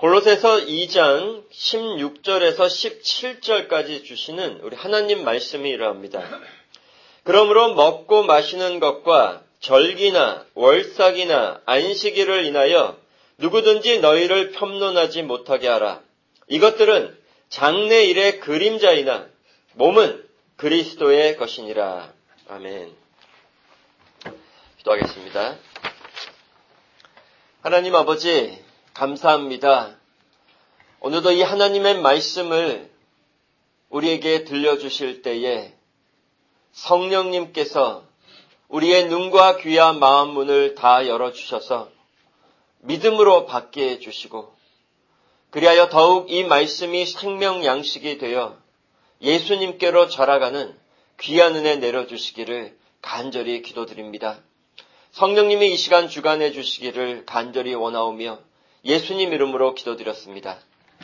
골로새서 2장 16절에서 17절까지 주시는 우리 하나님 말씀이 이러합니다. 그러므로 먹고 마시는 것과 절기나 월삭이나 안식일을 인하여 누구든지 너희를 폄론하지 못하게 하라. 이것들은 장래일의 그림자이나 몸은 그리스도의 것이니라. 아멘. 기도하겠습니다. 하나님 아버지, 감사합니다. 오늘도 이 하나님의 말씀을 우리에게 들려주실 때에 성령님께서 우리의 눈과 귀와 마음 문을 다 열어주셔서 믿음으로 받게 해주시고, 그리하여 더욱 이 말씀이 생명 양식이 되어 예수님께로 자라가는 귀한 은혜 내려주시기를 간절히 기도드립니다. 성령님이 이 시간 주관해 주시기를 간절히 원하오며 예수님 이름으로 기도드렸습니다.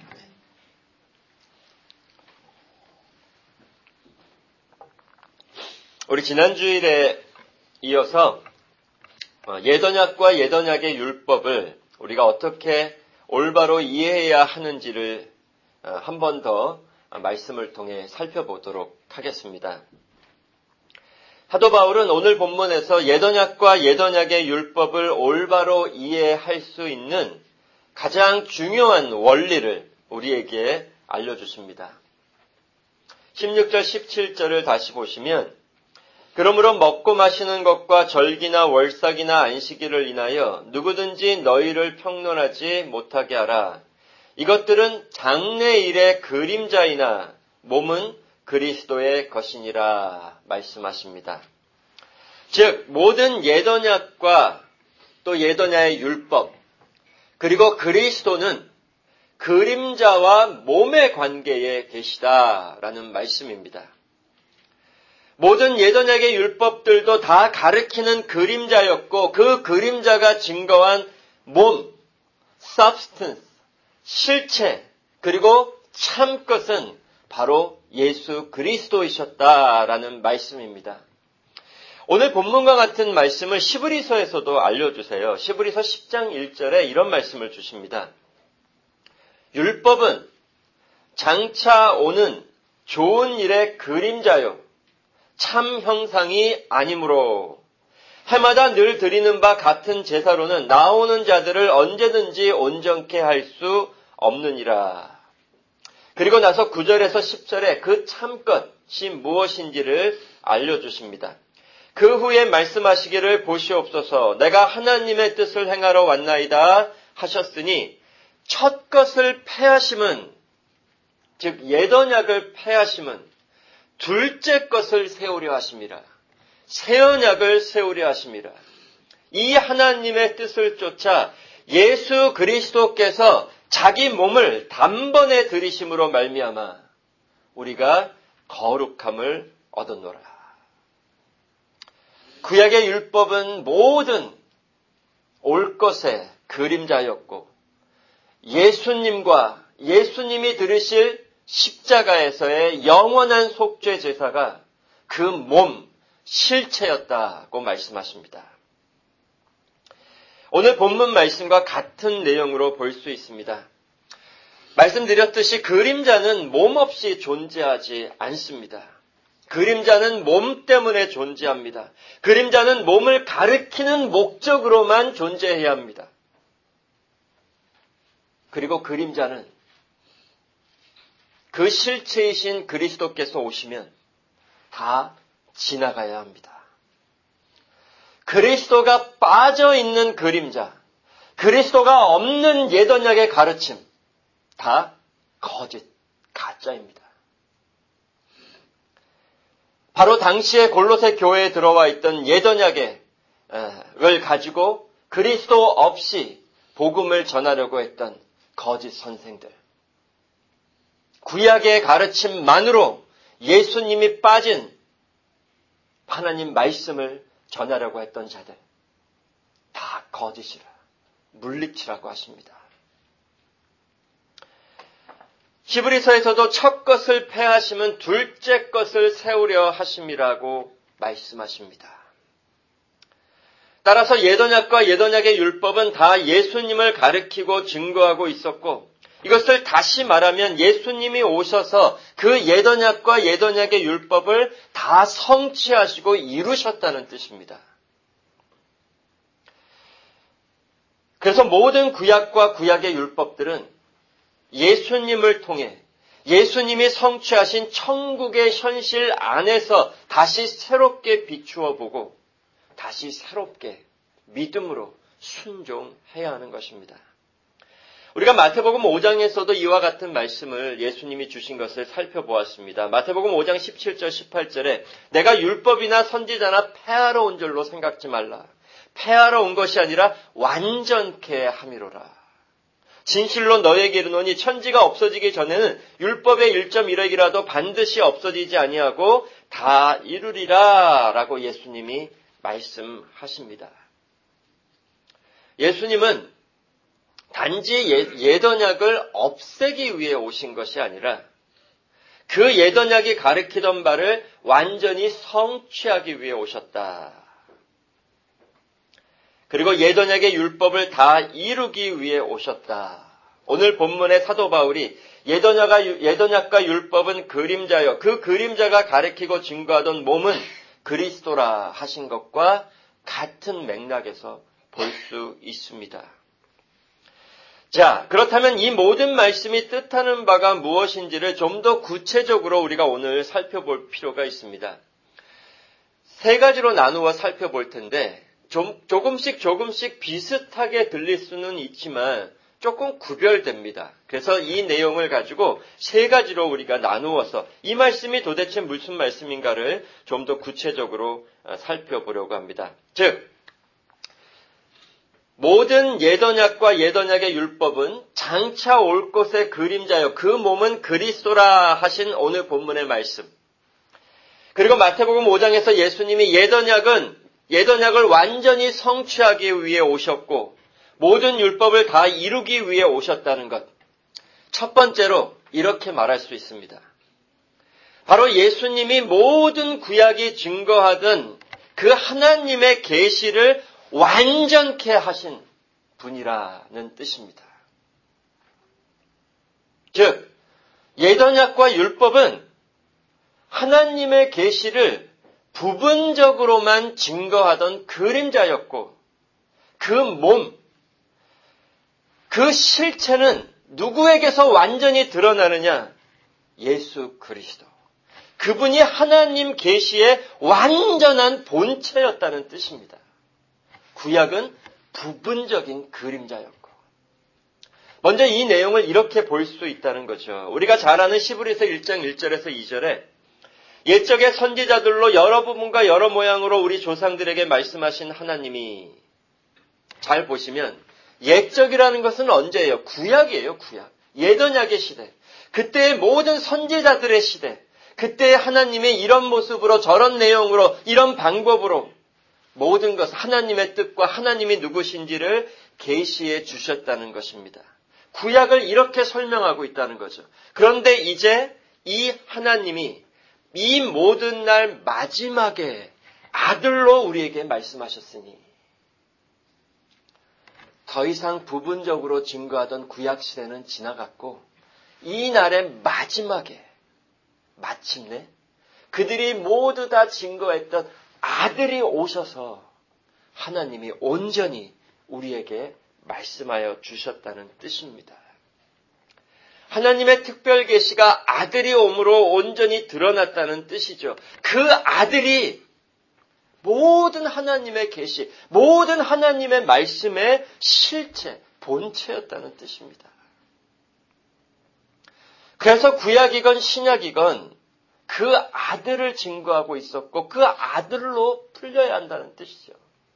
우리 지난 주일에 이어서 예언약과 예언약의 율법을 우리가 어떻게 올바로 이해해야 하는지를 한 번 더 말씀을 통해 살펴보도록 하겠습니다. 사도 바울은 오늘 본문에서 예언약과 예언약의 율법을 올바로 이해할 수 있는 가장 중요한 원리를 우리에게 알려주십니다. 16절 17절을 다시 보시면 그러므로 먹고 마시는 것과 절기나 월삭이나 안식일을 인하여 누구든지 너희를 평론하지 못하게 하라. 이것들은 장래일의 그림자이나 몸은 그리스도의 것이니라 말씀하십니다. 즉 모든 예언약과 또 예언약의 율법 그리고 그리스도는 그림자와 몸의 관계에 계시다라는 말씀입니다. 모든 예언약의 율법들도 다 가리키는 그림자였고 그 그림자가 증거한 몸, substance, 실체, 그리고 참 것은 바로 예수 그리스도이셨다라는 말씀입니다. 오늘 본문과 같은 말씀을 시브리서에서도 알려주세요. 시브리서 10장 1절에 이런 말씀을 주십니다. 율법은 장차 오는 좋은 일의 그림자요 참 형상이 아니므로 해마다 늘 드리는 바 같은 제사로는 나오는 자들을 언제든지 온전케 할 수 없느니라. 그리고 나서 9절에서 10절에 그 참것이 무엇인지를 알려주십니다. 그 후에 말씀하시기를 보시옵소서 내가 하나님의 뜻을 행하러 왔나이다 하셨으니 첫 것을 패하심은 즉 예언약을 패하심은 둘째 것을 세우려 하심이라. 새 언약을 세우려 하심이라. 이 하나님의 뜻을 쫓아 예수 그리스도께서 자기 몸을 단번에 들이심으로 말미암아 우리가 거룩함을 얻었노라. 구약의 율법은 모든 올 것의 그림자였고 예수님과 예수님이 들으실 십자가에서의 영원한 속죄 제사가 그 몸, 실체였다고 말씀하십니다. 오늘 본문 말씀과 같은 내용으로 볼 수 있습니다. 말씀드렸듯이 그림자는 몸 없이 존재하지 않습니다. 그림자는 몸 때문에 존재합니다. 그림자는 몸을 가리키는 목적으로만 존재해야 합니다. 그리고 그림자는 그 실체이신 그리스도께서 오시면 다 지나가야 합니다. 그리스도가 빠져있는 그림자, 그리스도가 없는 예언약의 가르침, 다 거짓, 가짜입니다. 바로 당시에 골로새 교회에 들어와 있던 예언약을 가지고 그리스도 없이 복음을 전하려고 했던 거짓 선생들. 구약의 가르침만으로 예수님이 빠진 하나님 말씀을 전하려고 했던 자들. 다 거짓이라, 물리치라고 하십니다. 히브리서에서도 첫 것을 패하시면 둘째 것을 세우려 하심이라고 말씀하십니다. 따라서 옛언약과 옛언약의 율법은 다 예수님을 가리키고 증거하고 있었고, 이것을 다시 말하면 예수님이 오셔서 그 옛언약과 옛언약의 율법을 다 성취하시고 이루셨다는 뜻입니다. 그래서 모든 구약과 구약의 율법들은 예수님을 통해 예수님이 성취하신 천국의 현실 안에서 다시 새롭게 비추어 보고 다시 새롭게 믿음으로 순종해야 하는 것입니다. 우리가 마태복음 5장에서도 이와 같은 말씀을 예수님이 주신 것을 살펴보았습니다. 마태복음 5장 17절 18절에 내가 율법이나 선지자나 폐하러 온 줄로 생각지 말라. 폐하러 온 것이 아니라 완전케 함이로라. 진실로 너에게 이르노니 천지가 없어지기 전에는 율법의 1.1획이라도 반드시 없어지지 아니하고 다 이루리라 라고 예수님이 말씀하십니다. 예수님은 단지 옛언약을 없애기 위해 오신 것이 아니라 그 옛언약이 가르치던 바를 완전히 성취하기 위해 오셨다. 그리고 옛언약의 율법을 다 이루기 위해 오셨다. 오늘 본문의 사도 바울이 옛언약과 율법은 그림자여 그 그림자가 가리키고 증거하던 몸은 그리스도라 하신 것과 같은 맥락에서 볼 수 있습니다. 자, 그렇다면 이 모든 말씀이 뜻하는 바가 무엇인지를 좀 더 구체적으로 우리가 오늘 살펴볼 필요가 있습니다. 세 가지로 나누어 살펴볼 텐데 조금씩 비슷하게 들릴 수는 있지만 조금 구별됩니다. 그래서 이 내용을 가지고 세 가지로 우리가 나누어서 이 말씀이 도대체 무슨 말씀인가를 좀 더 구체적으로 살펴보려고 합니다. 즉, 모든 옛언약과 옛언약의 율법은 장차 올 것의 그림자요. 그 몸은 그리스도라 하신 오늘 본문의 말씀. 그리고 마태복음 5장에서 예수님이 옛언약을 완전히 성취하기 위해 오셨고 모든 율법을 다 이루기 위해 오셨다는 것. 첫 번째로 이렇게 말할 수 있습니다. 바로 예수님이 모든 구약이 증거하던 그 하나님의 계시를 완전케 하신 분이라는 뜻입니다. 즉, 옛언약과 율법은 하나님의 계시를 부분적으로만 증거하던 그림자였고 그 몸, 그 실체는 누구에게서 완전히 드러나느냐? 예수 그리스도. 그분이 하나님 계시의 완전한 본체였다는 뜻입니다. 구약은 부분적인 그림자였고. 먼저 이 내용을 이렇게 볼 수 있다는 거죠. 우리가 잘 아는 시브리서 1장 1절에서 2절에 옛적의 선지자들로 여러 부분과 여러 모양으로 우리 조상들에게 말씀하신 하나님이 잘 보시면 옛적이라는 것은 언제예요? 구약이에요, 구약. 옛언약의 시대. 그때의 모든 선지자들의 시대. 그때의 하나님이 이런 모습으로 저런 내용으로 이런 방법으로 모든 것, 하나님의 뜻과 하나님이 누구신지를 계시해 주셨다는 것입니다. 구약을 이렇게 설명하고 있다는 거죠. 그런데 이제 이 하나님이 이 모든 날 마지막에 아들로 우리에게 말씀하셨으니 더 이상 부분적으로 증거하던 구약 시대는 지나갔고 이 날의 마지막에 마침내 그들이 모두 다 증거했던 아들이 오셔서 하나님이 온전히 우리에게 말씀하여 주셨다는 뜻입니다. 하나님의 특별 계시가 아들이 옴으로 온전히 드러났다는 뜻이죠. 그 아들이 모든 하나님의 계시, 모든 하나님의 말씀의 실체, 본체였다는 뜻입니다. 그래서 구약이건 신약이건 그 아들을 증거하고 있었고 그 아들로 풀려야 한다는 뜻이죠.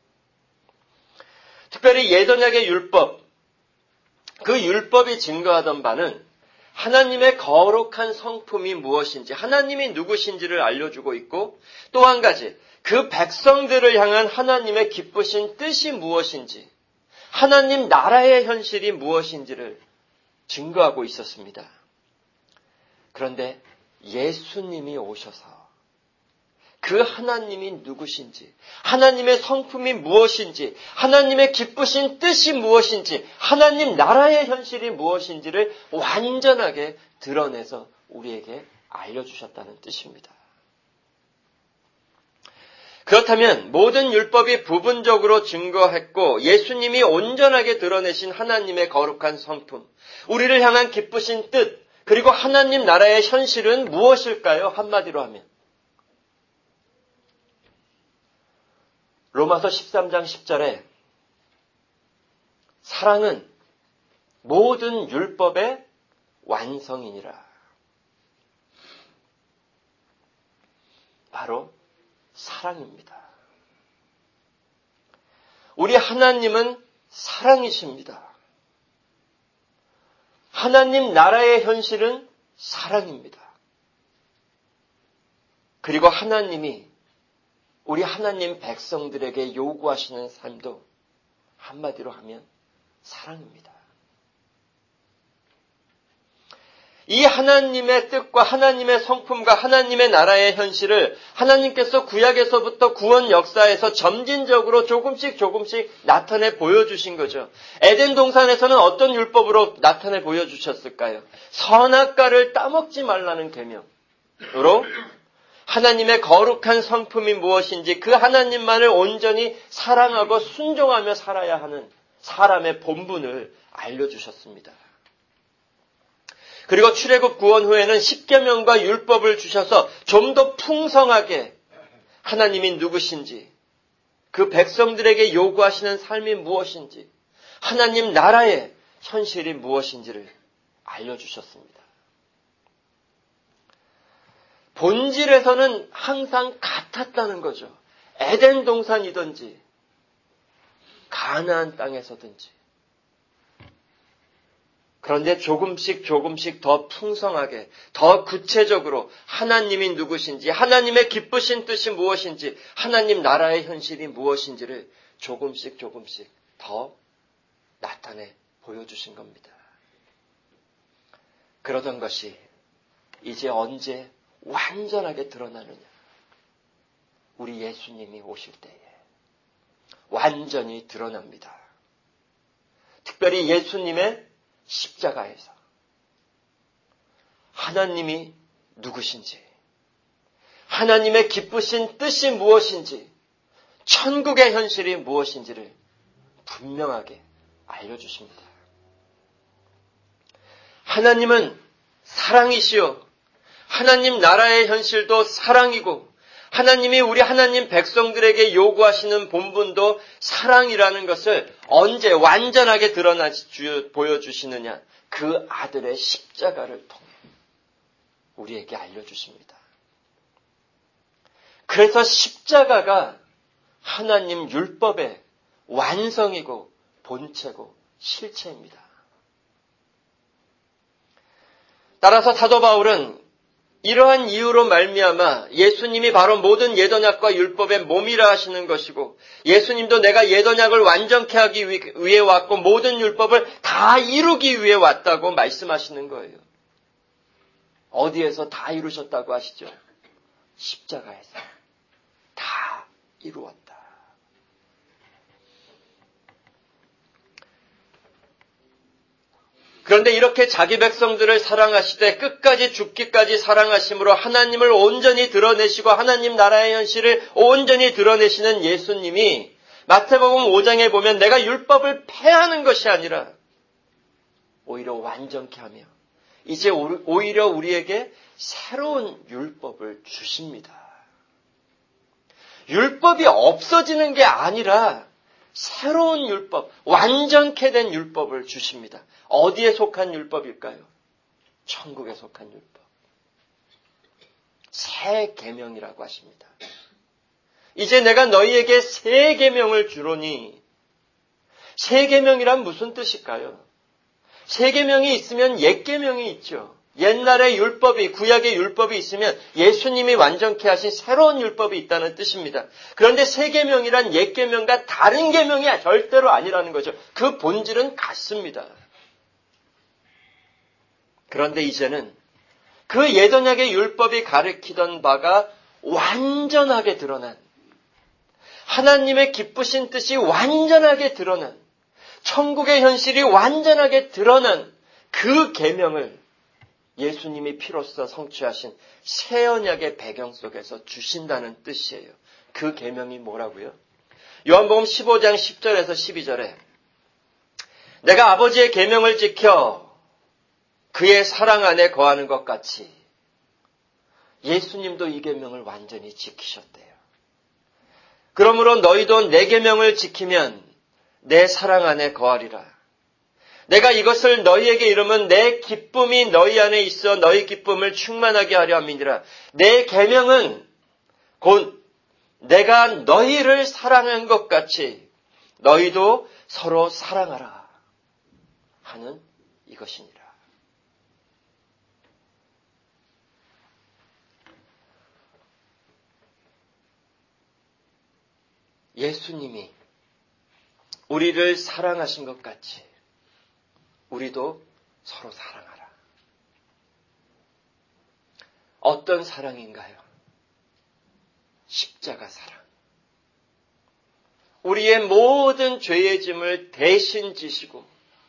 특별히 옛언약의 율법, 그 율법이 증거하던 바는 하나님의 거룩한 성품이 무엇인지, 하나님이 누구신지를 알려주고 있고 또 한 가지, 그 백성들을 향한 하나님의 기쁘신 뜻이 무엇인지, 하나님 나라의 현실이 무엇인지를 증거하고 있었습니다. 그런데 예수님이 오셔서 그 하나님이 누구신지, 하나님의 성품이 무엇인지, 하나님의 기쁘신 뜻이 무엇인지, 하나님 나라의 현실이 무엇인지를 완전하게 드러내서 우리에게 알려주셨다는 뜻입니다. 그렇다면 모든 율법이 부분적으로 증거했고 예수님이 온전하게 드러내신 하나님의 거룩한 성품, 우리를 향한 기쁘신 뜻, 그리고 하나님 나라의 현실은 무엇일까요? 한마디로 하면 로마서 13장 10절에 사랑은 모든 율법의 완성이니라. 바로 사랑입니다. 우리 하나님은 사랑이십니다. 하나님 나라의 현실은 사랑입니다. 그리고 하나님이 우리 하나님 백성들에게 요구하시는 삶도 한마디로 하면 사랑입니다. 이 하나님의 뜻과 하나님의 성품과 하나님의 나라의 현실을 하나님께서 구약에서부터 구원 역사에서 점진적으로 조금씩 나타내 보여주신 거죠. 에덴 동산에서는 어떤 율법으로 나타내 보여주셨을까요? 선악과를 따먹지 말라는 계명으로 하나님의 거룩한 성품이 무엇인지 그 하나님만을 온전히 사랑하고 순종하며 살아야 하는 사람의 본분을 알려주셨습니다. 그리고 출애굽 구원 후에는 십계명과 율법을 주셔서 좀 더 풍성하게 하나님이 누구신지, 그 백성들에게 요구하시는 삶이 무엇인지, 하나님 나라의 현실이 무엇인지를 알려주셨습니다. 본질에서는 항상 같았다는 거죠. 에덴 동산이든지 가나안 땅에서든지. 그런데 조금씩 더 풍성하게, 더 구체적으로 하나님이 누구신지, 하나님의 기쁘신 뜻이 무엇인지, 하나님 나라의 현실이 무엇인지를 조금씩 더 나타내 보여주신 겁니다. 그러던 것이 이제 언제 완전하게 드러나느냐. 우리 예수님이 오실 때에 완전히 드러납니다. 특별히 예수님의 십자가에서 하나님이 누구신지, 하나님의 기쁘신 뜻이 무엇인지, 천국의 현실이 무엇인지를 분명하게 알려주십니다. 하나님은 사랑이시요, 하나님 나라의 현실도 사랑이고, 하나님이 우리 하나님 백성들에게 요구하시는 본분도 사랑이라는 것을 언제 완전하게 보여주시느냐? 그 아들의 십자가를 통해 우리에게 알려주십니다. 그래서 십자가가 하나님 율법의 완성이고 본체고 실체입니다. 따라서 사도 바울은 이러한 이유로 말미암아 예수님이 바로 모든 예언약과 율법의 몸이라 하시는 것이고, 예수님도 내가 예언약을 완전케 하기 위해 왔고 모든 율법을 다 이루기 위해 왔다고 말씀하시는 거예요. 어디에서 다 이루셨다고 하시죠? 십자가에서 다 이루었다. 그런데 이렇게 자기 백성들을 사랑하시되 끝까지 죽기까지 사랑하심으로 하나님을 온전히 드러내시고 하나님 나라의 현실을 온전히 드러내시는 예수님이 마태복음 5장에 보면 내가 율법을 폐하는 것이 아니라 오히려 완전케 하며 이제 오히려 우리에게 새로운 율법을 주십니다. 율법이 없어지는 게 아니라 새로운 율법, 완전케 된 율법을 주십니다. 어디에 속한 율법일까요? 천국에 속한 율법. 새 계명이라고 하십니다. 이제 내가 너희에게 새 계명을 주노니, 새 계명이란 무슨 뜻일까요? 새 계명이 있으면 옛 계명이 있죠. 옛날의 율법이, 구약의 율법이 있으면 예수님이 완전케 하신 새로운 율법이 있다는 뜻입니다. 그런데 새 계명이란 옛 계명과 다른 계명이 절대로 아니라는 거죠. 그 본질은 같습니다. 그런데 이제는 그 예언약의 율법이 가리키던 바가 완전하게 드러난, 하나님의 기쁘신 뜻이 완전하게 드러난, 천국의 현실이 완전하게 드러난 그 계명을 예수님이 피로써 성취하신 새 언약의 배경 속에서 주신다는 뜻이에요. 그 계명이 뭐라고요? 요한복음 15장 10절에서 12절에 내가 아버지의 계명을 지켜 그의 사랑 안에 거하는 것 같이 예수님도 이 계명을 완전히 지키셨대요. 그러므로 너희도 내 계명을 지키면 내 사랑 안에 거하리라. 내가 이것을 너희에게 이르면 내 기쁨이 너희 안에 있어 너희 기쁨을 충만하게 하려 함이니라. 내 계명은 곧 내가 너희를 사랑한 것 같이 너희도 서로 사랑하라 하는 이것이니라. 예수님이 우리를 사랑하신 것 같이 우리도 서로 사랑하라. 어떤 사랑인가요? 십자가 사랑. 우리의 모든 죄의 짐을 대신 지시고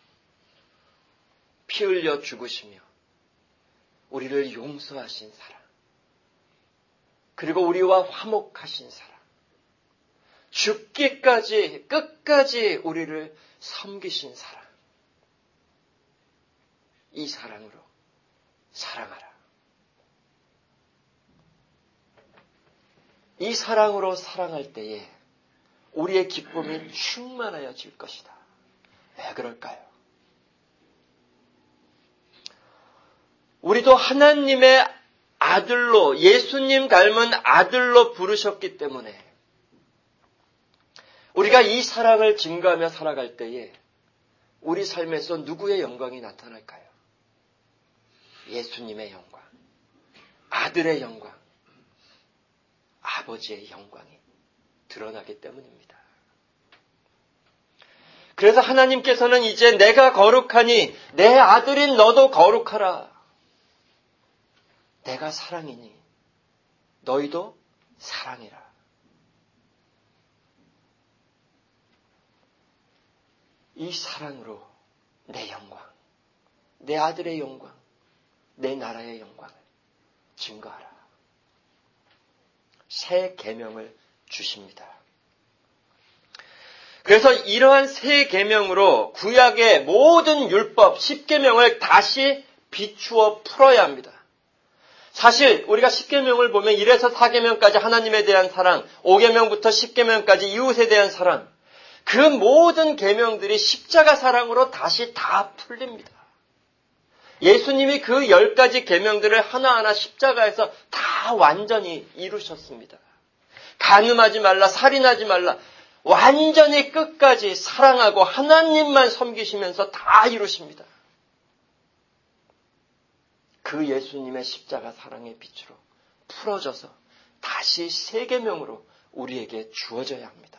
피 흘려 죽으시며 우리를 용서하신 사랑. 그리고 우리와 화목하신 사랑. 죽기까지 끝까지 우리를 섬기신 사랑. 이 사랑으로 사랑하라. 이 사랑으로 사랑할 때에 우리의 기쁨이 충만하여질 것이다. 왜 그럴까요? 우리도 하나님의 아들로, 예수님 닮은 아들로 부르셨기 때문에 우리가 이 사랑을 증거하며 살아갈 때에 우리 삶에서 누구의 영광이 나타날까요? 예수님의 영광, 아들의 영광, 아버지의 영광이 드러나기 때문입니다. 그래서 하나님께서는 이제 내가 거룩하니 내 아들인 너도 거룩하라. 내가 사랑이니 너희도 사랑해라. 이 사랑으로 내 영광, 내 아들의 영광, 내 나라의 영광을 증거하라. 새 계명을 주십니다. 그래서 이러한 새 계명으로 구약의 모든 율법 10계명을 다시 비추어 풀어야 합니다. 사실 우리가 10계명을 보면 1에서 4계명까지 하나님에 대한 사랑, 5계명부터 10계명까지 이웃에 대한 사랑, 그 모든 계명들이 십자가 사랑으로 다시 다 풀립니다. 예수님이 그 10가지 계명들을 하나하나 십자가에서 다 완전히 이루셨습니다. 간음하지 말라, 살인하지 말라, 완전히 끝까지 사랑하고 하나님만 섬기시면서 다 이루십니다. 그 예수님의 십자가 사랑의 빛으로 풀어져서 다시 새 계명으로 우리에게 주어져야 합니다.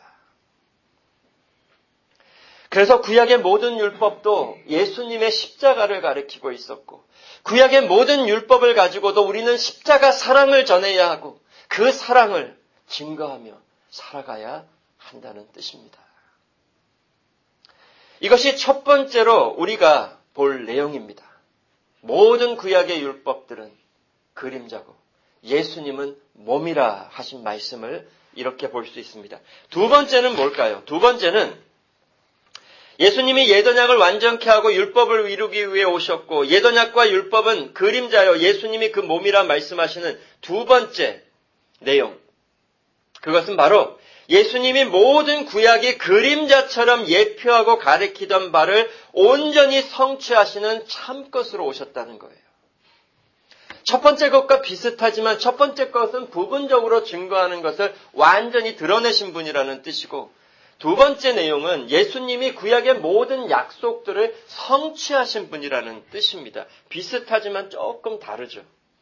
그래서 구약의 모든 율법도 예수님의 십자가를 가리키고 있었고 구약의 모든 율법을 가지고도 우리는 십자가 사랑을 전해야 하고 그 사랑을 증거하며 살아가야 한다는 뜻입니다. 이것이 첫 번째로 우리가 볼 내용입니다. 모든 구약의 율법들은 그림자고 예수님은 몸이라 하신 말씀을 이렇게 볼 수 있습니다. 두 번째는 뭘까요? 두 번째는 예수님이 옛언약을 완전케 하고 율법을 이루기 위해 오셨고 옛언약과 율법은 그림자여 예수님이 그 몸이라 말씀하시는 두 번째 내용. 그것은 바로 예수님이 모든 구약이 그림자처럼 예표하고 가리키던 바를 온전히 성취하시는 참것으로 오셨다는 거예요. 첫 번째 것과 비슷하지만 첫 번째 것은 부분적으로 증거하는 것을 완전히 드러내신 분이라는 뜻이고 두 번째 내용은 예수님이 구약의 모든 약속들을 성취하신 분이라는 뜻입니다. 비슷하지만 조금 다르죠.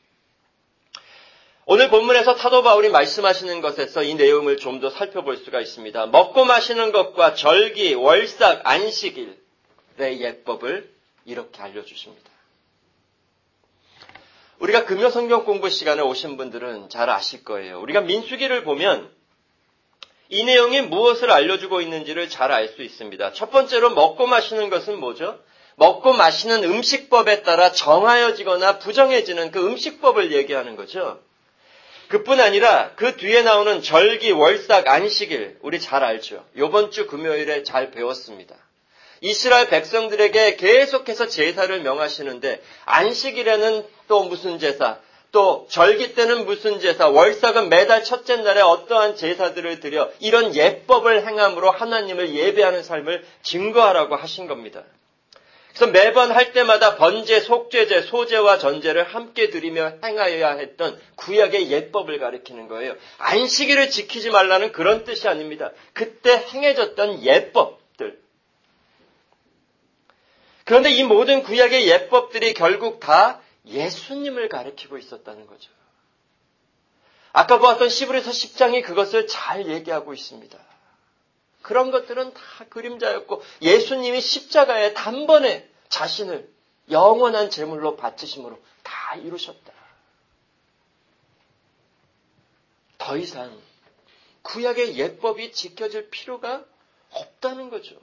오늘 본문에서 사도 바울이 말씀하시는 것에서 이 내용을 좀 더 살펴볼 수가 있습니다. 먹고 마시는 것과 절기, 월삭, 안식일의 예법을 이렇게 알려주십니다. 우리가 금요 성경 공부 시간에 오신 분들은 잘 아실 거예요. 우리가 민수기를 보면 이 내용이 무엇을 알려주고 있는지를 잘 알 수 있습니다. 첫 번째로 먹고 마시는 것은 뭐죠? 먹고 마시는 음식법에 따라 정하여지거나 부정해지는 그 음식법을 얘기하는 거죠. 그뿐 아니라 그 뒤에 나오는 절기, 월삭, 안식일 우리 잘 알죠. 이번 주 금요일에 잘 배웠습니다. 이스라엘 백성들에게 계속해서 제사를 명하시는데 안식일에는 또 무슨 제사, 또 절기 때는 무슨 제사, 월삭은 매달 첫째 날에 어떠한 제사들을 드려 이런 예법을 행함으로 하나님을 예배하는 삶을 증거하라고 하신 겁니다. 그래서 매번 할 때마다 번제, 속죄제, 소제와 전제를 함께 드리며 행하여야 했던 구약의 예법을 가리키는 거예요. 안식일을 지키지 말라는 그런 뜻이 아닙니다. 그때 행해졌던 예법들. 그런데 이 모든 구약의 예법들이 결국 다 예수님을 가리키고 있었다는 거죠. 아까 보았던 시브리서 10장이 그것을 잘 얘기하고 있습니다. 그런 것들은 다 그림자였고 예수님이 십자가에 단번에 자신을 영원한 제물로 바치심으로 다 이루셨다. 더 이상 구약의 예법이 지켜질 필요가 없다는 거죠.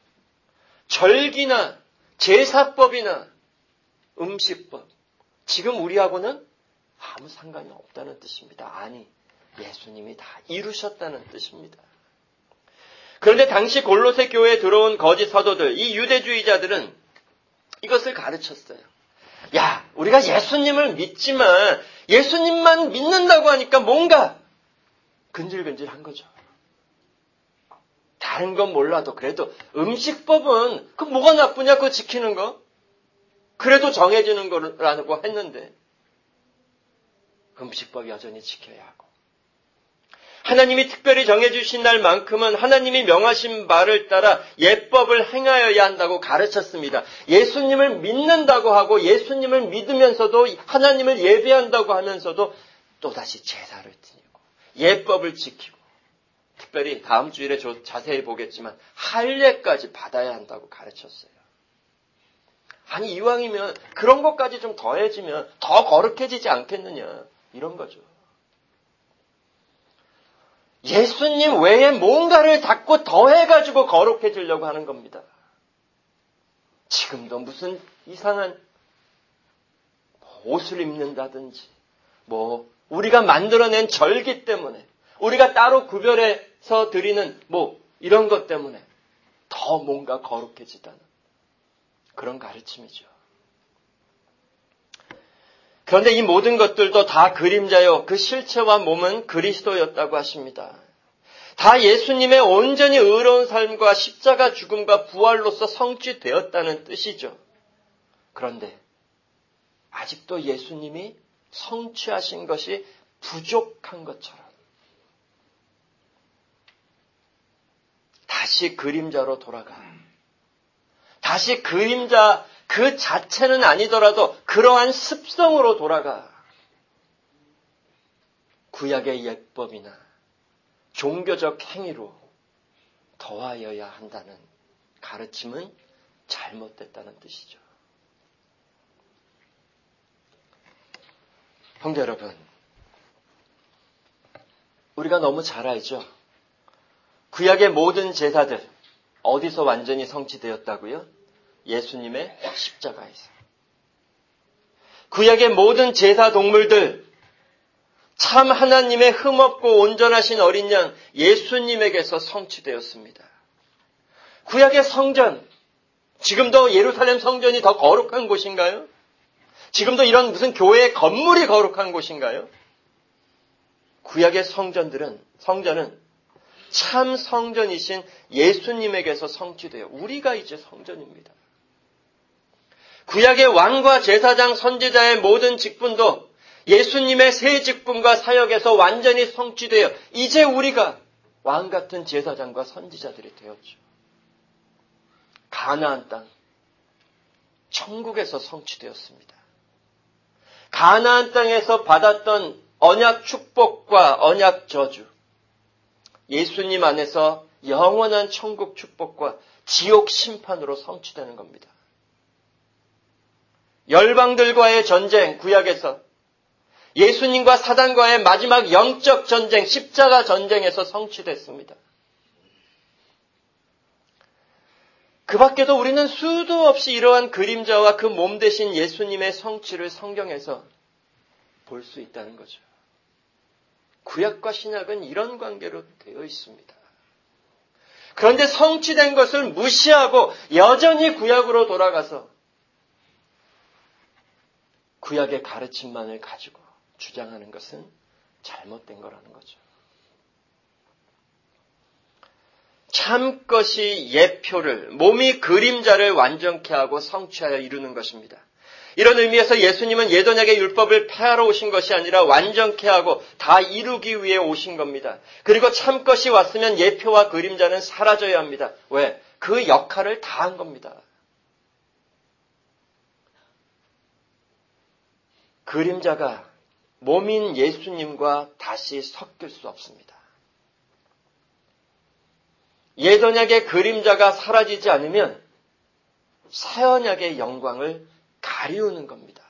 절기나 제사법이나 음식법, 지금 우리하고는 아무 상관이 없다는 뜻입니다. 아니, 예수님이 다 이루셨다는 뜻입니다. 그런데 당시 골로새 교회에 들어온 거짓 사도들, 이 유대주의자들은 이것을 가르쳤어요. 야, 우리가 예수님을 믿지만 예수님만 믿는다고 하니까 뭔가 근질근질한 거죠. 다른 건 몰라도 그래도 음식법은 그 뭐가 나쁘냐 그거 지키는 거? 그래도 정해지는 거라고 했는데 음식법 여전히 지켜야 하고 하나님이 특별히 정해주신 날만큼은 하나님이 명하신 바를 따라 예법을 행하여야 한다고 가르쳤습니다. 예수님을 믿는다고 하고 예수님을 믿으면서도 하나님을 예배한다고 하면서도 또다시 제사를 지니고 예법을 지키고 특별히 다음 주일에 자세히 보겠지만 할례까지 받아야 한다고 가르쳤어요. 아니 이왕이면 그런 것까지 좀 더해지면 더 거룩해지지 않겠느냐 이런 거죠. 예수님 외에 뭔가를 자꾸 더해가지고 거룩해지려고 하는 겁니다. 지금도 무슨 이상한 옷을 입는다든지 우리가 만들어낸 절기 때문에 우리가 따로 구별해서 드리는 이런 것 때문에 더 뭔가 거룩해지다는 그런 가르침이죠. 그런데 이 모든 것들도 다 그림자요. 그 실체와 몸은 그리스도였다고 하십니다. 다 예수님의 온전히 의로운 삶과 십자가 죽음과 부활로서 성취되었다는 뜻이죠. 그런데 아직도 예수님이 성취하신 것이 부족한 것처럼 다시 그림자로 돌아가. 다시 그림자 그 자체는 아니더라도 그러한 습성으로 돌아가. 구약의 예법이나 종교적 행위로 더하여야 한다는 가르침은 잘못됐다는 뜻이죠. 형제 여러분, 우리가 너무 잘 알죠? 구약의 모든 제사들 어디서 완전히 성취되었다고요? 예수님의 십자가에서. 구약의 모든 제사 동물들 참 하나님의 흠없고 온전하신 어린 양 예수님에게서 성취되었습니다. 구약의 성전, 지금도 예루살렘 성전이 더 거룩한 곳인가요? 지금도 이런 무슨 교회의 건물이 거룩한 곳인가요? 구약의 성전은 참 성전이신 예수님에게서 성취돼요. 우리가 이제 성전입니다. 구약의 왕과 제사장, 선지자의 모든 직분도 예수님의 새 직분과 사역에서 완전히 성취되어 이제 우리가 왕 같은 제사장과 선지자들이 되었죠. 가나안 땅, 천국에서 성취되었습니다. 가나안 땅에서 받았던 언약 축복과 언약 저주, 예수님 안에서 영원한 천국 축복과 지옥 심판으로 성취되는 겁니다. 열방들과의 전쟁, 구약에서 예수님과 사단과의 마지막 영적 전쟁, 십자가 전쟁에서 성취됐습니다. 그 밖에도 우리는 수도 없이 이러한 그림자와 그 몸 대신 예수님의 성취를 성경에서 볼 수 있다는 거죠. 구약과 신약은 이런 관계로 되어 있습니다. 그런데 성취된 것을 무시하고 여전히 구약으로 돌아가서 구약의 가르침만을 가지고 주장하는 것은 잘못된 거라는 거죠. 참 것이 예표를, 몸이 그림자를 완전케 하고 성취하여 이루는 것입니다. 이런 의미에서 예수님은 예언약의 율법을 폐하러 오신 것이 아니라 완전케 하고 다 이루기 위해 오신 겁니다. 그리고 참 것이 왔으면 예표와 그림자는 사라져야 합니다. 왜? 그 역할을 다 한 겁니다. 그림자가 몸인 예수님과 다시 섞일 수 없습니다. 예언약의 그림자가 사라지지 않으면 새 언약의 영광을 가리우는 겁니다.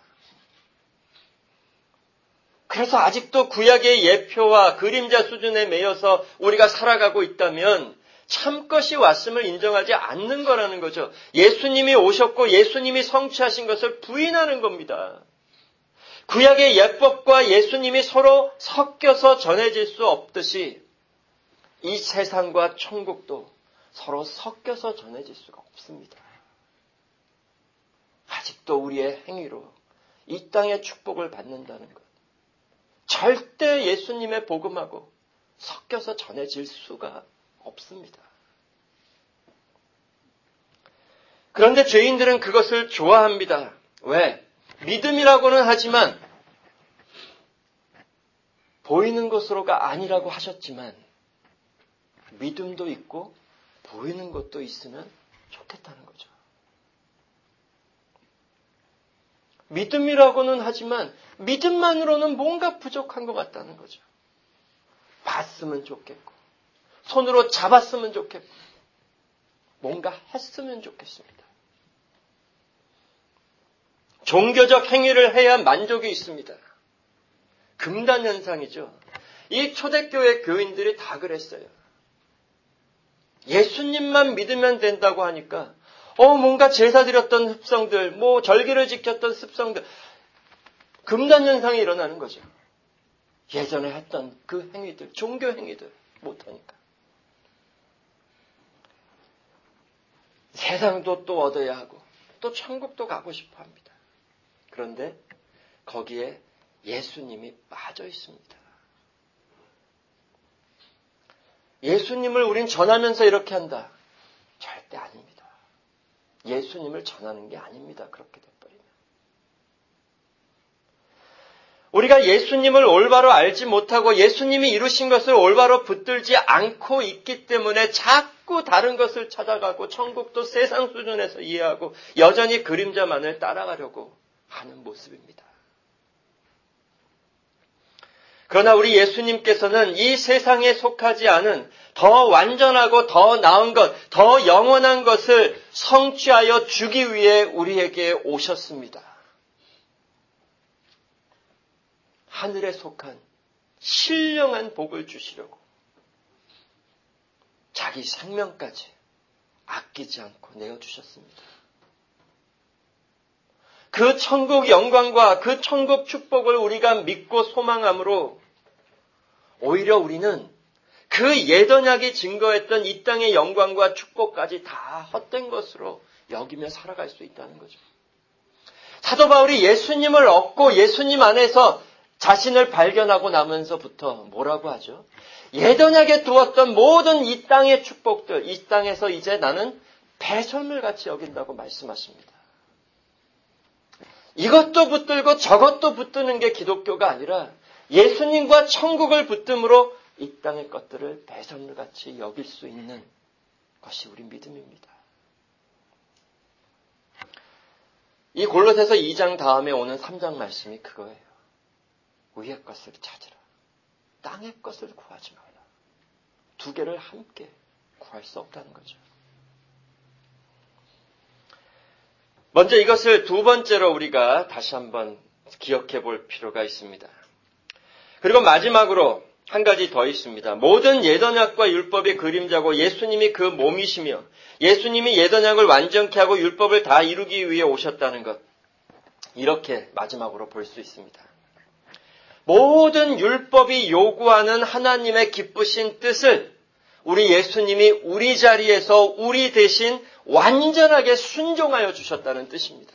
그래서 아직도 구약의 예표와 그림자 수준에 매여서 우리가 살아가고 있다면 참것이 왔음을 인정하지 않는 거라는 거죠. 예수님이 오셨고 예수님이 성취하신 것을 부인하는 겁니다. 구약의 예법과 예수님이 서로 섞여서 전해질 수 없듯이 이 세상과 천국도 서로 섞여서 전해질 수가 없습니다. 아직도 우리의 행위로 이 땅의 축복을 받는다는 것. 절대 예수님의 복음하고 섞여서 전해질 수가 없습니다. 그런데 죄인들은 그것을 좋아합니다. 왜? 믿음이라고는 하지만 보이는 것으로가 아니라고 하셨지만 믿음도 있고 보이는 것도 있으면 좋겠다는 거죠. 믿음이라고는 하지만 믿음만으로는 뭔가 부족한 것 같다는 거죠. 봤으면 좋겠고 손으로 잡았으면 좋겠고 뭔가 했으면 좋겠습니다. 종교적 행위를 해야 만족이 있습니다. 금단 현상이죠. 이 초대교회 교인들이 다 그랬어요. 예수님만 믿으면 된다고 하니까 뭔가 제사 드렸던 습성들, 절기를 지켰던 습성들, 금단 현상이 일어나는 거죠. 예전에 했던 그 행위들, 종교 행위들 못하니까. 세상도 또 얻어야 하고 또 천국도 가고 싶어 합니다. 그런데 거기에 예수님이 빠져 있습니다. 예수님을 우린 전하면서 이렇게 한다. 절대 아닙니다. 예수님을 전하는 게 아닙니다. 그렇게 돼버리면. 우리가 예수님을 올바로 알지 못하고 예수님이 이루신 것을 올바로 붙들지 않고 있기 때문에 자꾸 다른 것을 찾아가고 천국도 세상 수준에서 이해하고 여전히 그림자만을 따라가려고 하는 모습입니다. 그러나 우리 예수님께서는 이 세상에 속하지 않은 더 완전하고 더 나은 것, 더 영원한 것을 성취하여 주기 위해 우리에게 오셨습니다. 하늘에 속한 신령한 복을 주시려고 자기 생명까지 아끼지 않고 내어주셨습니다. 그 천국 영광과 그 천국 축복을 우리가 믿고 소망함으로 오히려 우리는 그 예언약이 증거했던 이 땅의 영광과 축복까지 다 헛된 것으로 여기며 살아갈 수 있다는 거죠. 사도 바울이 예수님을 얻고 예수님 안에서 자신을 발견하고 나면서부터 뭐라고 하죠? 예언약에 두었던 모든 이 땅의 축복들, 이 땅에서 이제 나는 배설물같이 여긴다고 말씀하십니다. 이것도 붙들고 저것도 붙드는 게 기독교가 아니라 예수님과 천국을 붙듦으로 이 땅의 것들을 배설물같이 여길 수 있는 것이 우리 믿음입니다. 이 골로새서 2장 다음에 오는 3장 말씀이 그거예요. 위의 것을 찾으라. 땅의 것을 구하지 말라. 두 개를 함께 구할 수 없다는 거죠. 먼저 이것을 두 번째로 우리가 다시 한번 기억해 볼 필요가 있습니다. 그리고 마지막으로 한 가지 더 있습니다. 모든 예언약과 율법의 그림자고 예수님이 그 몸이시며 예수님이 예언약을 완전케 하고 율법을 다 이루기 위해 오셨다는 것. 이렇게 마지막으로 볼 수 있습니다. 모든 율법이 요구하는 하나님의 기쁘신 뜻을 우리 예수님이 우리 자리에서 우리 대신 완전하게 순종하여 주셨다는 뜻입니다.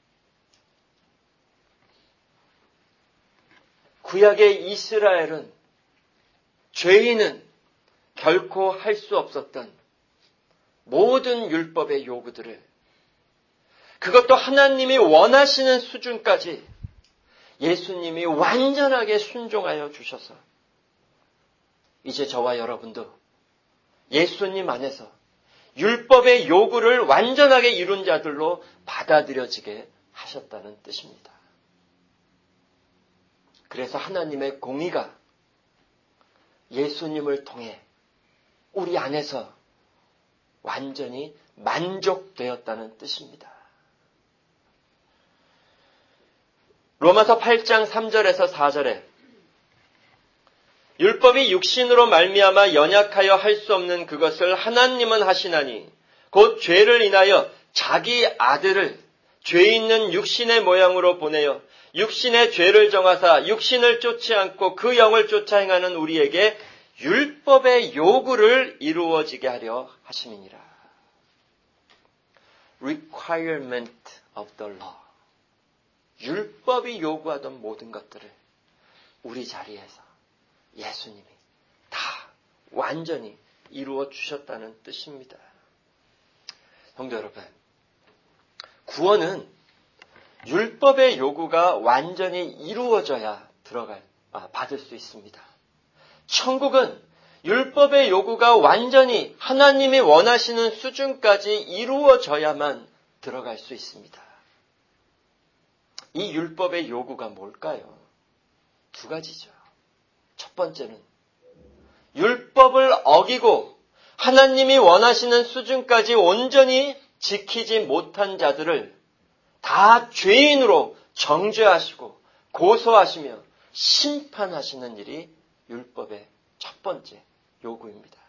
구약의 이스라엘은 죄인은 결코 할 수 없었던 모든 율법의 요구들을 그것도 하나님이 원하시는 수준까지 예수님이 완전하게 순종하여 주셔서 이제 저와 여러분도 예수님 안에서 율법의 요구를 완전하게 이룬 자들로 받아들여지게 하셨다는 뜻입니다. 그래서 하나님의 공의가 예수님을 통해 우리 안에서 완전히 만족되었다는 뜻입니다. 로마서 8장 3절에서 4절에 율법이 육신으로 말미암아 연약하여 할 수 없는 그것을 하나님은 하시나니 곧 죄를 인하여 자기 아들을 죄 있는 육신의 모양으로 보내어 육신의 죄를 정하사 육신을 쫓지 않고 그 영을 쫓아 행하는 우리에게 율법의 요구를 이루어지게 하려 하심이니라. Requirement of the law. 율법이 요구하던 모든 것들을 우리 자리에서 예수님이 다 완전히 이루어 주셨다는 뜻입니다. 성도 여러분, 구원은 율법의 요구가 완전히 이루어져야 받을 수 있습니다. 천국은 율법의 요구가 완전히 하나님이 원하시는 수준까지 이루어져야만 들어갈 수 있습니다. 이 율법의 요구가 뭘까요? 두 가지죠. 첫 번째는 율법을 어기고 하나님이 원하시는 수준까지 온전히 지키지 못한 자들을 다 죄인으로 정죄하시고 고소하시며 심판하시는 일이 율법의 첫 번째 요구입니다.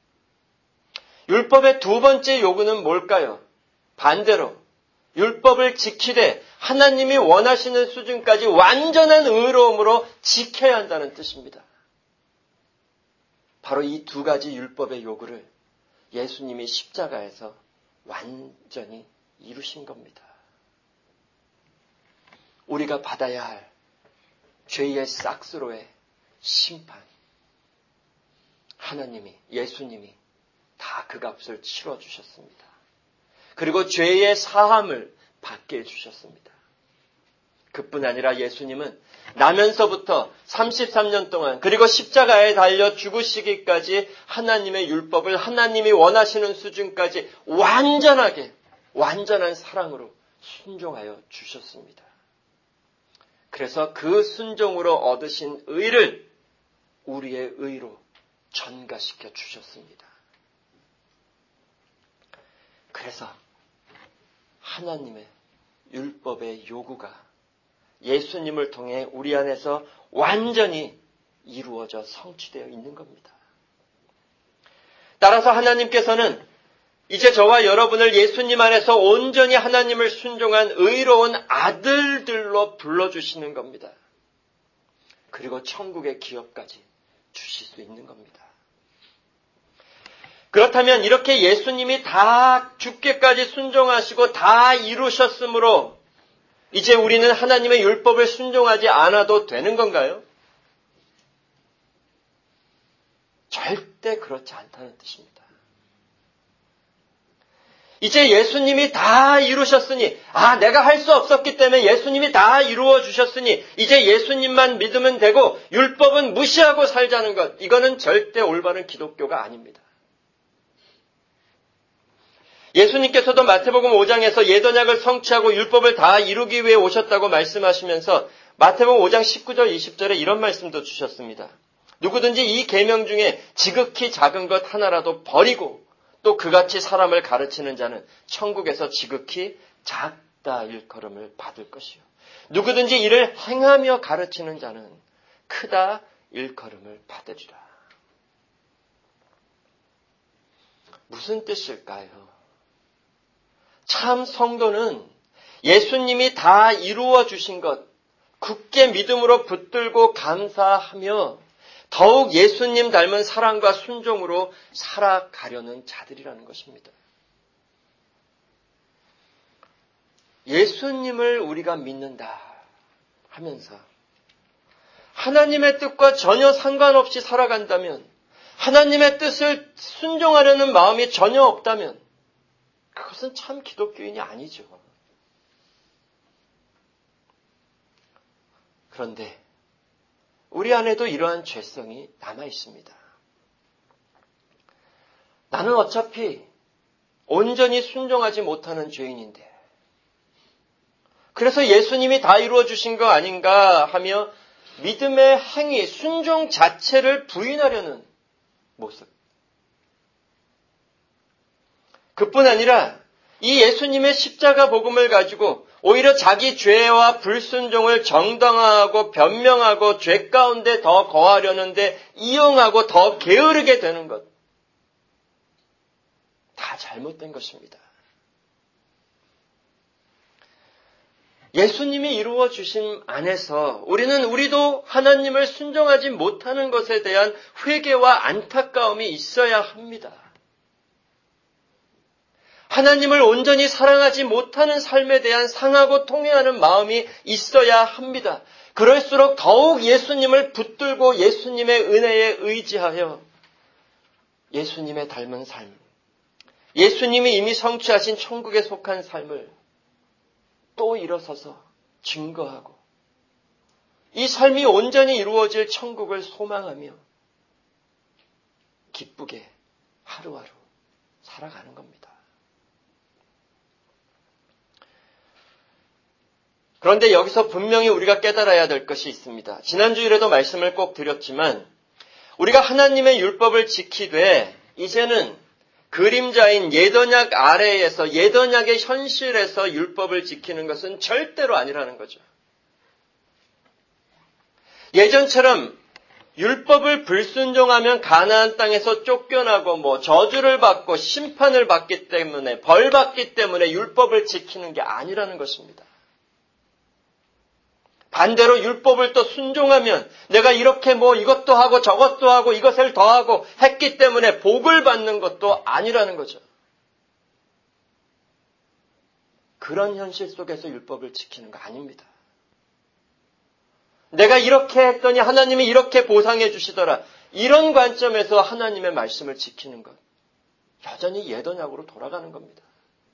율법의 두 번째 요구는 뭘까요? 반대로 율법을 지키되 하나님이 원하시는 수준까지 완전한 의로움으로 지켜야 한다는 뜻입니다. 바로 이 두 가지 율법의 요구를 예수님이 십자가에서 완전히 이루신 겁니다. 우리가 받아야 할 죄의 싹스로의 심판, 하나님이, 예수님이 다 그 값을 치러주셨습니다. 그리고 죄의 사함을 받게 해주셨습니다. 그뿐 아니라 예수님은 나면서부터 33년 동안 그리고 십자가에 달려 죽으시기까지 하나님의 율법을 하나님이 원하시는 수준까지 완전한 사랑으로 순종하여 주셨습니다. 그래서 그 순종으로 얻으신 의를 우리의 의로 전가시켜 주셨습니다. 그래서 하나님의 율법의 요구가 예수님을 통해 우리 안에서 완전히 이루어져 성취되어 있는 겁니다. 따라서 하나님께서는 이제 저와 여러분을 예수님 안에서 온전히 하나님을 순종한 의로운 아들들로 불러주시는 겁니다. 그리고 천국의 기업까지 주실 수 있는 겁니다. 그렇다면 이렇게 예수님이 다 죽기까지 순종하시고 다 이루셨으므로 이제 우리는 하나님의 율법을 순종하지 않아도 되는 건가요? 절대 그렇지 않다는 뜻입니다. 이제 예수님이 다 이루셨으니, 내가 할 수 없었기 때문에 예수님이 다 이루어 주셨으니 이제 예수님만 믿으면 되고 율법은 무시하고 살자는 것, 이거는 절대 올바른 기독교가 아닙니다. 예수님께서도 마태복음 5장에서 예언약을 성취하고 율법을 다 이루기 위해 오셨다고 말씀하시면서 마태복음 5장 19절 20절에 이런 말씀도 주셨습니다. 누구든지 이 계명 중에 지극히 작은 것 하나라도 버리고 또 그같이 사람을 가르치는 자는 천국에서 지극히 크다 일컬음을 받을 것이요. 누구든지 이를 행하며 가르치는 자는 크다 일컬음을 받으리라. 무슨 뜻일까요? 참 성도는 예수님이 다 이루어 주신 것 굳게 믿음으로 붙들고 감사하며 더욱 예수님 닮은 사랑과 순종으로 살아가려는 자들이라는 것입니다. 예수님을 우리가 믿는다 하면서 하나님의 뜻과 전혀 상관없이 살아간다면, 하나님의 뜻을 순종하려는 마음이 전혀 없다면 그것은 참 기독교인이 아니죠. 그런데 우리 안에도 이러한 죄성이 남아 있습니다. 나는 어차피 온전히 순종하지 못하는 죄인인데 그래서 예수님이 다 이루어 주신 거 아닌가 하며 믿음의 행위, 순종 자체를 부인하려는 모습. 그뿐 아니라 이 예수님의 십자가 복음을 가지고 오히려 자기 죄와 불순종을 정당화하고 변명하고 죄 가운데 더 거하려는데 이용하고 더 게으르게 되는 것. 다 잘못된 것입니다. 예수님이 이루어 주신 안에서 우리도 하나님을 순종하지 못하는 것에 대한 회개와 안타까움이 있어야 합니다. 하나님을 온전히 사랑하지 못하는 삶에 대한 상하고 통회하는 마음이 있어야 합니다. 그럴수록 더욱 예수님을 붙들고 예수님의 은혜에 의지하여 예수님의 닮은 삶, 예수님이 이미 성취하신 천국에 속한 삶을 또 일어서서 증거하고 이 삶이 온전히 이루어질 천국을 소망하며 기쁘게 하루하루 살아가는 겁니다. 그런데 여기서 분명히 우리가 깨달아야 될 것이 있습니다. 지난주일에도 말씀을 꼭 드렸지만 우리가 하나님의 율법을 지키되 이제는 그림자인 옛언약 아래에서 옛언약의 현실에서 율법을 지키는 것은 절대로 아니라는 거죠. 예전처럼 율법을 불순종하면 가나안 땅에서 쫓겨나고 저주를 받고 심판을 받기 때문에 벌 받기 때문에 율법을 지키는 게 아니라는 것입니다. 반대로 율법을 또 순종하면 내가 이렇게 이것도 하고 저것도 하고 이것을 더하고 했기 때문에 복을 받는 것도 아니라는 거죠. 그런 현실 속에서 율법을 지키는 거 아닙니다. 내가 이렇게 했더니 하나님이 이렇게 보상해 주시더라. 이런 관점에서 하나님의 말씀을 지키는 것. 여전히 옛언약으로 돌아가는 겁니다.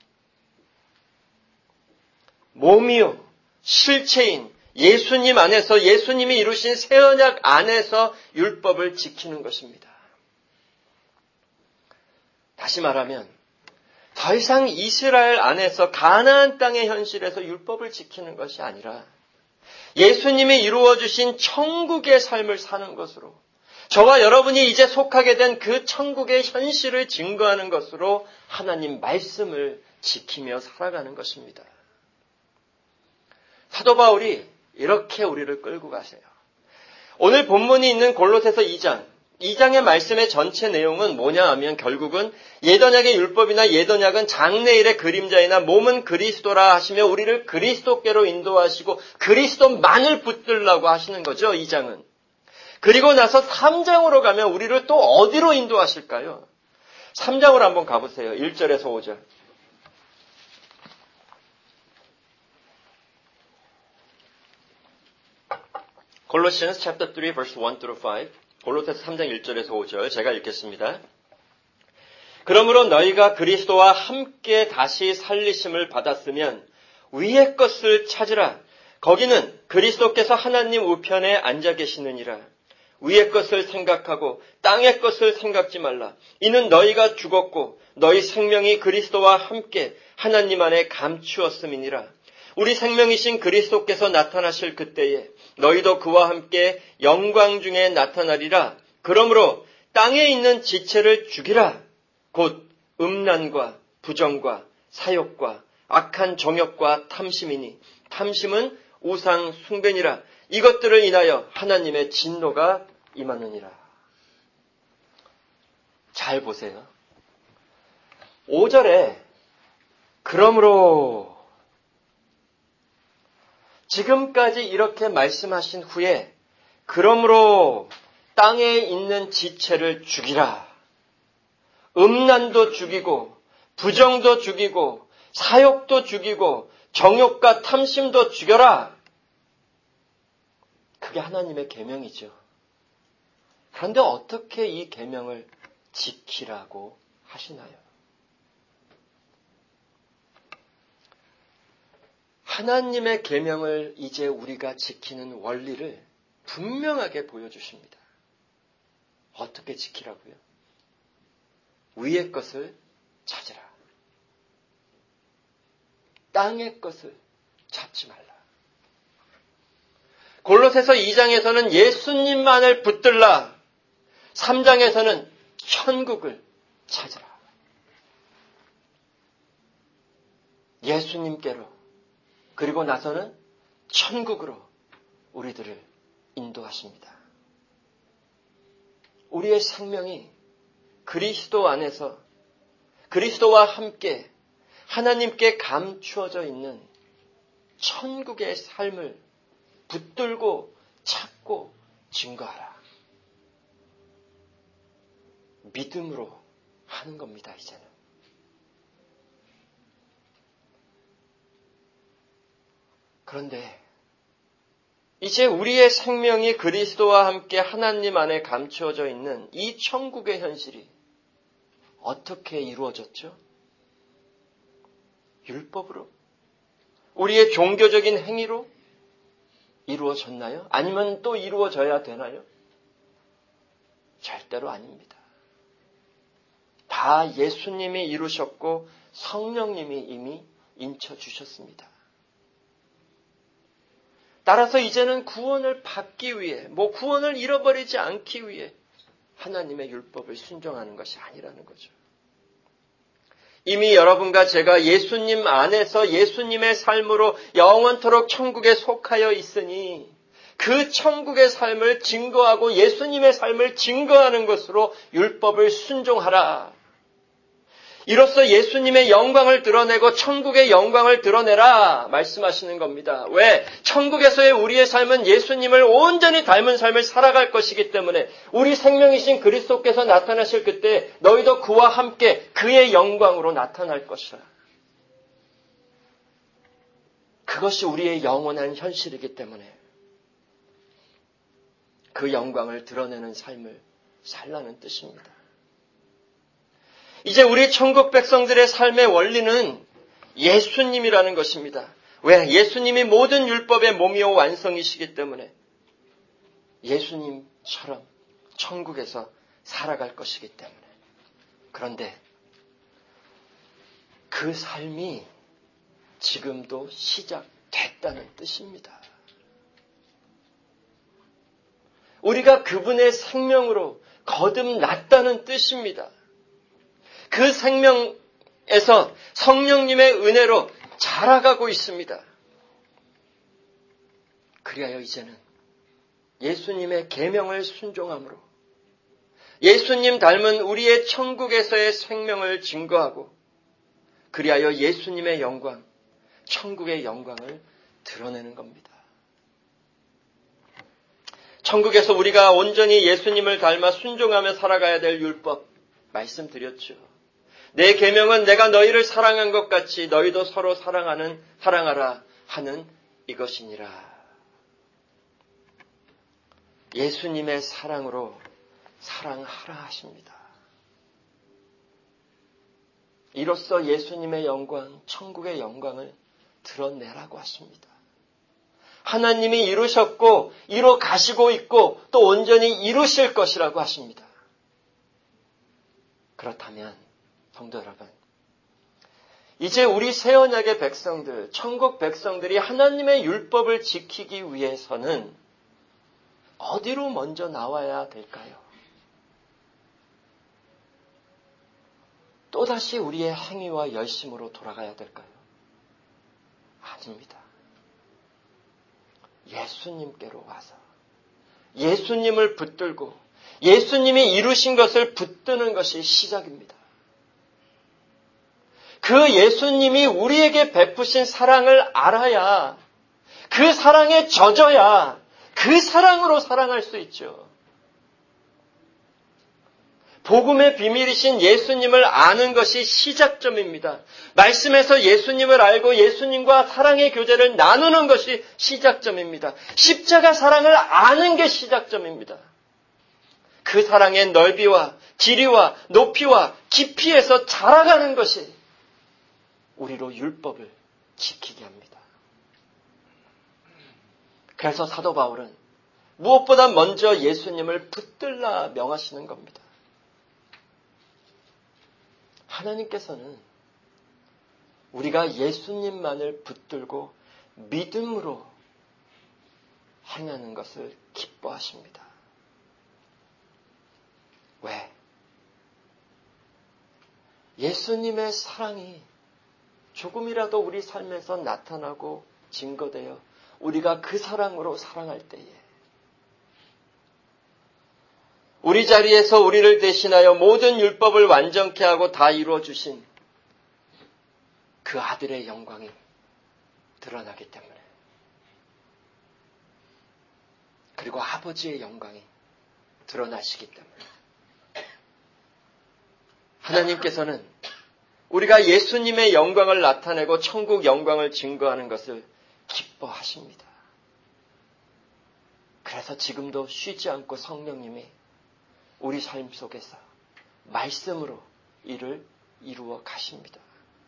몸이요, 실체인 예수님 안에서 예수님이 이루신 새 언약 안에서 율법을 지키는 것입니다. 다시 말하면 더 이상 이스라엘 안에서 가나안 땅의 현실에서 율법을 지키는 것이 아니라 예수님이 이루어주신 천국의 삶을 사는 것으로 저와 여러분이 이제 속하게 된 그 천국의 현실을 증거하는 것으로 하나님 말씀을 지키며 살아가는 것입니다. 사도 바울이 이렇게 우리를 끌고 가세요. 오늘 본문이 있는 골로새서 2장의 말씀의 전체 내용은 뭐냐 하면 결국은 옛언약의 율법이나 옛언약은 장래일의 그림자이나 몸은 그리스도라 하시며 우리를 그리스도께로 인도하시고 그리스도만을 붙들라고 하시는 거죠. 2장은. 그리고 나서 3장으로 가면 우리를 또 어디로 인도하실까요? 3장으로 한번 가보세요. 1절에서 5절. Colossians chapter 3 verse 1 through 5. 골로새서 3장 1절에서 5절 제가 읽겠습니다. 그러므로 너희가 그리스도와 함께 다시 살리심을 받았으면 위의 것을 찾으라. 거기는 그리스도께서 하나님 우편에 앉아 계시느니라. 위의 것을 생각하고 땅의 것을 생각지 말라. 이는 너희가 죽었고 너희 생명이 그리스도와 함께 하나님 안에 감추었음이니라. 우리 생명이신 그리스도께서 나타나실 그때에 너희도 그와 함께 영광 중에 나타나리라. 그러므로 땅에 있는 지체를 죽이라. 곧 음란과 부정과 사욕과 악한 정욕과 탐심이니 탐심은 우상 숭배니라. 이것들을 인하여 하나님의 진노가 임하느니라. 잘 보세요. 5절에 그러므로 지금까지 이렇게 말씀하신 후에 그러므로 땅에 있는 지체를 죽이라. 음란도 죽이고 부정도 죽이고 사욕도 죽이고 정욕과 탐심도 죽여라. 그게 하나님의 계명이죠. 그런데 어떻게 이 계명을 지키라고 하시나요? 하나님의 계명을 이제 우리가 지키는 원리를 분명하게 보여주십니다. 어떻게 지키라고요? 위의 것을 찾으라. 땅의 것을 찾지 말라. 골로새서 2장에서는 예수님만을 붙들라. 3장에서는 천국을 찾으라. 예수님께로 그리고 나서는 천국으로 우리들을 인도하십니다. 우리의 생명이 그리스도 안에서 그리스도와 함께 하나님께 감추어져 있는 천국의 삶을 붙들고 찾고 증거하라. 믿음으로 하는 겁니다, 이제는. 그런데 이제 우리의 생명이 그리스도와 함께 하나님 안에 감추어져 있는 이 천국의 현실이 어떻게 이루어졌죠? 율법으로? 우리의 종교적인 행위로 이루어졌나요? 아니면 또 이루어져야 되나요? 절대로 아닙니다. 다 예수님이 이루셨고 성령님이 이미 인쳐주셨습니다. 따라서 이제는 구원을 받기 위해, 구원을 잃어버리지 않기 위해 하나님의 율법을 순종하는 것이 아니라는 거죠. 이미 여러분과 제가 예수님 안에서 예수님의 삶으로 영원토록 천국에 속하여 있으니 그 천국의 삶을 증거하고 예수님의 삶을 증거하는 것으로 율법을 순종하라. 이로써 예수님의 영광을 드러내고 천국의 영광을 드러내라 말씀하시는 겁니다. 왜? 천국에서의 우리의 삶은 예수님을 온전히 닮은 삶을 살아갈 것이기 때문에 우리 생명이신 그리스도께서 나타나실 그때 너희도 그와 함께 그의 영광으로 나타날 것이라. 그것이 우리의 영원한 현실이기 때문에 그 영광을 드러내는 삶을 살라는 뜻입니다. 이제 우리 천국 백성들의 삶의 원리는 예수님이라는 것입니다. 왜? 예수님이 모든 율법의 몸이요 완성이시기 때문에 예수님처럼 천국에서 살아갈 것이기 때문에. 그런데 그 삶이 지금도 시작됐다는 뜻입니다. 우리가 그분의 생명으로 거듭났다는 뜻입니다. 그 생명에서 성령님의 은혜로 자라가고 있습니다. 그리하여 이제는 예수님의 계명을 순종함으로 예수님 닮은 우리의 천국에서의 생명을 증거하고 그리하여 예수님의 영광, 천국의 영광을 드러내는 겁니다. 천국에서 우리가 온전히 예수님을 닮아 순종하며 살아가야 될 율법 말씀드렸죠. 내 계명은 내가 너희를 사랑한 것 같이 너희도 서로 사랑하라 하는 이것이니라. 예수님의 사랑으로 사랑하라 하십니다. 이로써 예수님의 영광, 천국의 영광을 드러내라고 하십니다. 하나님이 이루셨고 이루 가시고 있고 또 온전히 이루실 것이라고 하십니다. 그렇다면 성도 여러분, 이제 우리 새 언약의 백성들, 천국 백성들이 하나님의 율법을 지키기 위해서는 어디로 먼저 나와야 될까요? 또다시 우리의 행위와 열심으로 돌아가야 될까요? 아닙니다. 예수님께로 와서 예수님을 붙들고 예수님이 이루신 것을 붙드는 것이 시작입니다. 그 예수님이 우리에게 베푸신 사랑을 알아야, 그 사랑에 젖어야 그 사랑으로 사랑할 수 있죠. 복음의 비밀이신 예수님을 아는 것이 시작점입니다. 말씀에서 예수님을 알고 예수님과 사랑의 교제를 나누는 것이 시작점입니다. 십자가 사랑을 아는 게 시작점입니다. 그 사랑의 넓이와 길이와 높이와 깊이에서 자라가는 것이 우리로 율법을 지키게 합니다. 그래서 사도 바울은 무엇보다 먼저 예수님을 붙들라 명하시는 겁니다. 하나님께서는 우리가 예수님만을 붙들고 믿음으로 행하는 것을 기뻐하십니다. 왜? 예수님의 사랑이 조금이라도 우리 삶에서 나타나고 증거되어 우리가 그 사랑으로 사랑할 때에 우리 자리에서 우리를 대신하여 모든 율법을 완전케 하고 다 이루어 주신 그 아들의 영광이 드러나기 때문에, 그리고 아버지의 영광이 드러나시기 때문에 하나님께서는 우리가 예수님의 영광을 나타내고 천국 영광을 증거하는 것을 기뻐하십니다. 그래서 지금도 쉬지 않고 성령님이 우리 삶 속에서 말씀으로 이를 이루어 가십니다.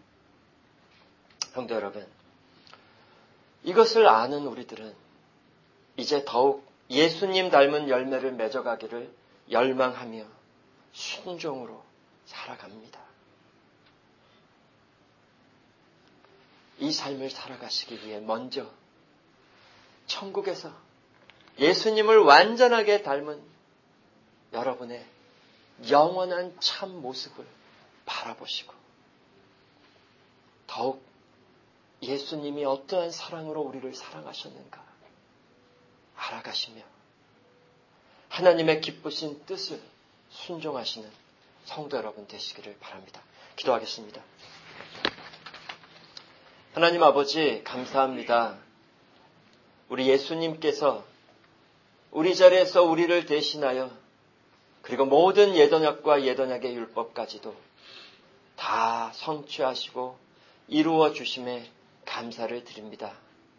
성도 여러분, 이것을 아는 우리들은 이제 더욱 예수님 닮은 열매를 맺어가기를 열망하며 순종으로 살아갑니다. 이 삶을 살아가시기 위해 먼저 천국에서 예수님을 완전하게 닮은 여러분의 영원한 참 모습을 바라보시고 더욱 예수님이 어떠한 사랑으로 우리를 사랑하셨는가 알아가시며 하나님의 기쁘신 뜻을 순종하시는 성도 여러분 되시기를 바랍니다. 기도하겠습니다. 하나님 아버지, 감사합니다. 우리 예수님께서 우리 자리에서 우리를 대신하여 그리고 모든 예언약과 예언약의 율법까지도 다 성취하시고 이루어 주심에 감사를 드립니다.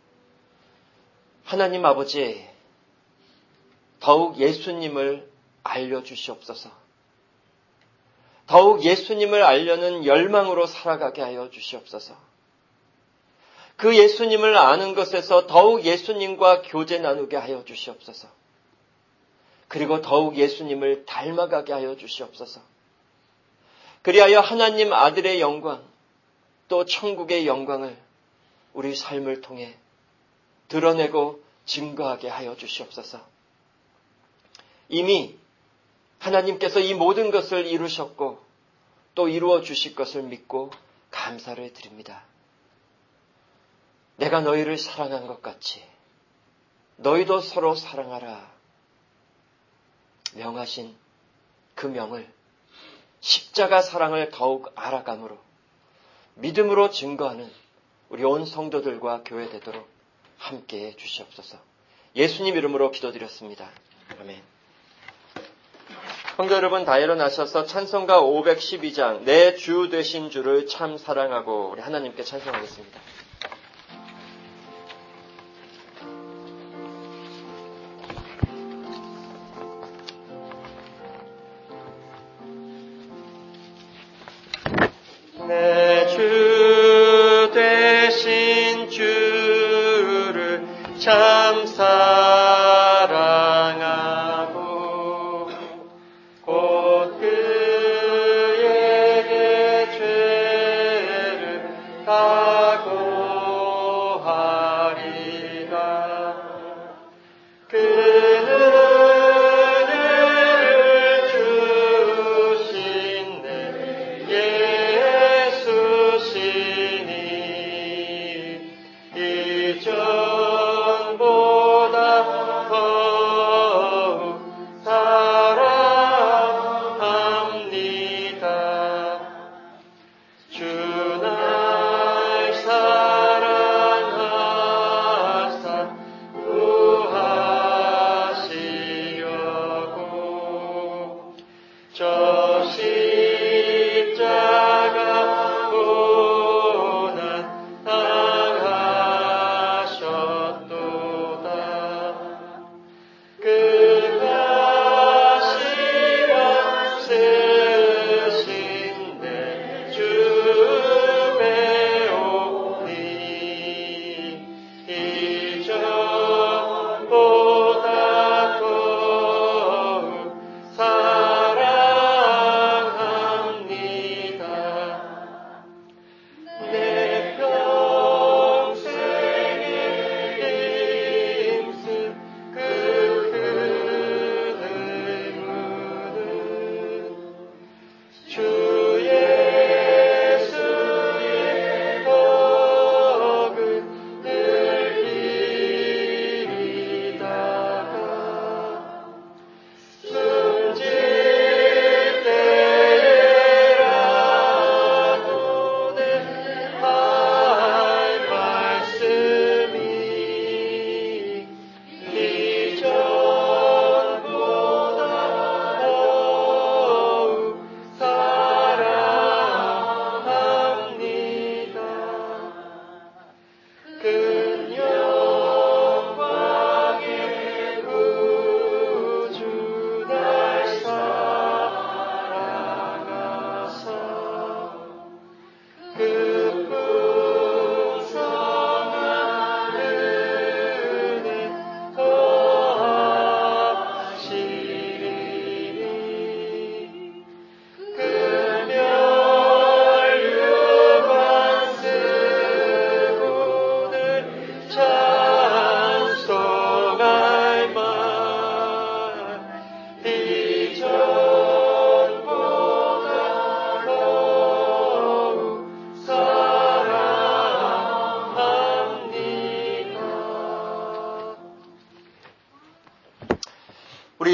하나님 아버지, 더욱 예수님을 알려주시옵소서. 더욱 예수님을 알려는 열망으로 살아가게 하여 주시옵소서. 그 예수님을 아는 것에서 더욱 예수님과 교제 나누게 하여 주시옵소서. 그리고 더욱 예수님을 닮아가게 하여 주시옵소서. 그리하여 하나님 아들의 영광, 또 천국의 영광을 우리 삶을 통해 드러내고 증거하게 하여 주시옵소서. 이미 하나님께서 이 모든 것을 이루셨고 또 이루어 주실 것을 믿고 감사를 드립니다. 내가 너희를 사랑한 것 같이 너희도 서로 사랑하라 명하신 그 명을 십자가 사랑을 더욱 알아감으로 믿음으로 증거하는 우리 온 성도들과 교회 되도록 함께해 주시옵소서. 예수님 이름으로 기도드렸습니다. 아멘. 성도 여러분, 다 일어나셔서 찬송가 512장 내 주 되신 주를 참 사랑하고 우리 하나님께 찬송하겠습니다. 내 주 되신 주를 참 사랑하고 곧 그에게 죄를 각오하리라. 그는 은혜를 주신 내 예수시니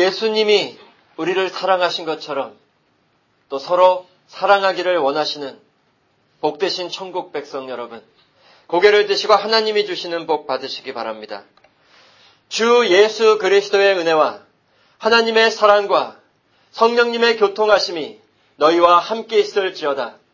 예수님이 우리를 사랑하신 것처럼 또 서로 사랑하기를 원하시는 복되신 천국 백성 여러분, 고개를 드시고 하나님이 주시는 복 받으시기 바랍니다. 주 예수 그리스도의 은혜와 하나님의 사랑과 성령님의 교통하심이 너희와 함께 있을지어다.